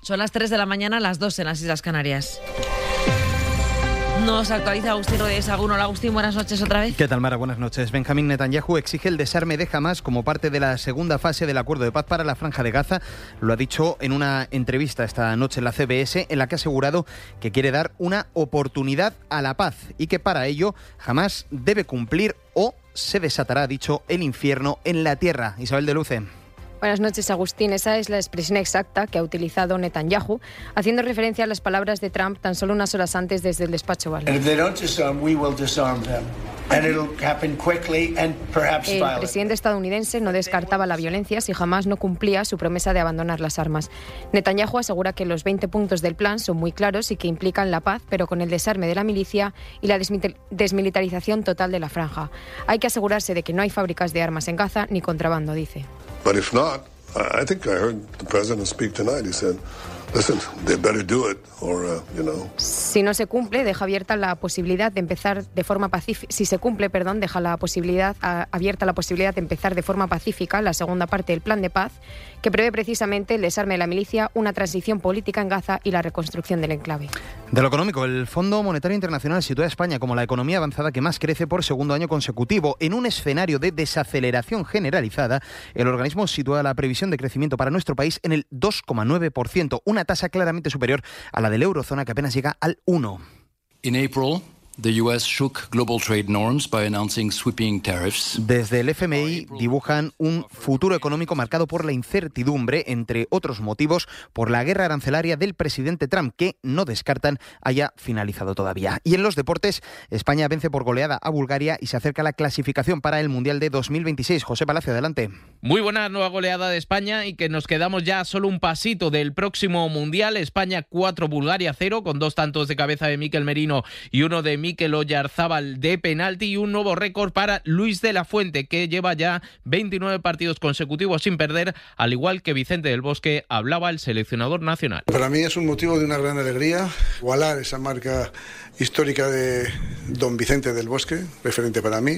Son las 3 de la mañana, las 2 en las Islas Canarias. Nos actualiza Agustín Rodríguez Sagún. Hola Agustín, buenas noches otra vez. ¿Qué tal, Mara? Buenas noches. Benjamín Netanyahu exige el desarme de Hamás como parte de la segunda fase del acuerdo de paz para la Franja de Gaza. Lo ha dicho en una entrevista esta noche en la CBS, en la que ha asegurado que quiere dar una oportunidad a la paz y que para ello Hamás debe cumplir o se desatará, ha dicho, el infierno en la tierra. Isabel de Luce. Buenas noches, Agustín. Esa es la expresión exacta que ha utilizado Netanyahu, haciendo referencia a las palabras de Trump tan solo unas horas antes desde el despacho Oval. El presidente estadounidense no descartaba la violencia si jamás no cumplía su promesa de abandonar las armas. Netanyahu asegura que los 20 puntos del plan son muy claros y que implican la paz, pero con el desarme de la milicia y la desmilitarización total de la franja. Hay que asegurarse de que no hay fábricas de armas en Gaza ni contrabando, dice. But if not, I think I heard the president speak tonight. He said, listen, they better do it or, Si no se cumple, deja abierta la posibilidad de empezar de forma pacífica. Si se cumple, deja la posibilidad abierta la posibilidad de empezar de forma pacífica la segunda parte del plan de paz, que prevé precisamente el desarme de la milicia, una transición política en Gaza y la reconstrucción del enclave. De lo económico, el Fondo Monetario Internacional sitúa a España como la economía avanzada que más crece por segundo año consecutivo. En un escenario de desaceleración generalizada, el organismo sitúa la previsión de crecimiento para nuestro país en el 2,9%, una tasa claramente superior a la del eurozona, que apenas llega al 1%. In April, the US shook global trade norms by announcing sweeping tariffs. Desde el FMI dibujan un futuro económico marcado por la incertidumbre, entre otros motivos, por la guerra arancelaria del presidente Trump, que no descartan haya finalizado todavía. Y en los deportes, España vence por goleada a Bulgaria y se acerca a la clasificación para el Mundial de 2026. José Palacio, adelante. Muy buena nueva goleada de España y que nos quedamos ya solo un pasito del próximo Mundial. España 4, Bulgaria 0, con 2 tantos de cabeza de Mikel Merino y uno de Mikel Oyarzábal de penalti, y un nuevo récord para Luis de la Fuente, que lleva ya 29 partidos consecutivos sin perder, al igual que Vicente del Bosque, hablaba el seleccionador nacional. Para mí es un motivo de una gran alegría igualar esa marca histórica de don Vicente del Bosque, referente para mí,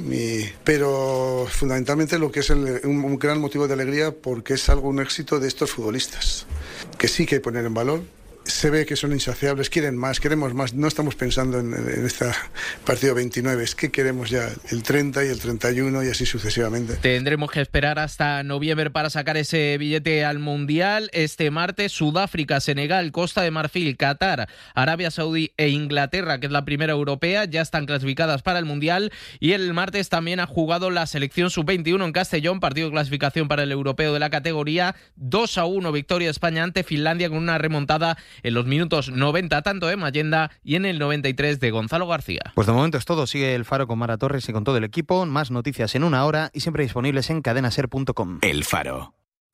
pero fundamentalmente lo que es un gran motivo de alegría porque es un éxito de estos futbolistas, que sí que hay que poner en valor. Se ve que son insaciables, quieren más, queremos más. No estamos pensando en este partido 29, es que queremos ya el 30 y el 31 y así sucesivamente. Tendremos que esperar hasta noviembre para sacar ese billete al Mundial. Este martes, Sudáfrica, Senegal, Costa de Marfil, Qatar, Arabia Saudí e Inglaterra, que es la primera europea, ya están clasificadas para el Mundial. Y el martes también ha jugado la selección sub-21 en Castellón, partido de clasificación para el europeo de la categoría. 2-1 victoria de España ante Finlandia, con una remontada en los minutos 90 tanto de Mayenda y en el 93 de Gonzalo García. Pues de momento es todo. Sigue El Faro con Mara Torres y con todo el equipo. Más noticias en una hora y siempre disponibles en cadenaser.com. El Faro.